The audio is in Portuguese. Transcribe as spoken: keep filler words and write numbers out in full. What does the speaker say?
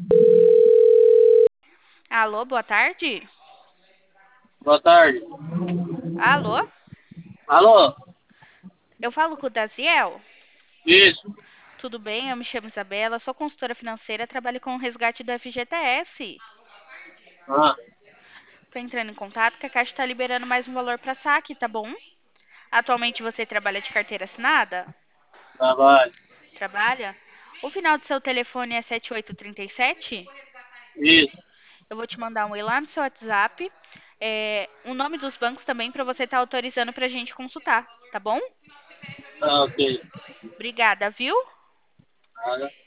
Alô, boa tarde. Boa tarde. Alô, Alô? eu falo com o Daziel. Isso. Tudo bem? Eu me chamo Isabela, sou consultora financeira, trabalho com o resgate do F G T S. Ah, Tô entrando em contato que a Caixa está liberando mais um valor para saque, tá bom? Atualmente você trabalha de carteira assinada? trabalho. Trabalha? O final do seu telefone é sete oito três sete? Isso. Eu vou te mandar um e lá no seu WhatsApp. É, o nome dos bancos também para você estar autorizando para a gente consultar, tá bom? Tá ok. Obrigada, viu? Nada.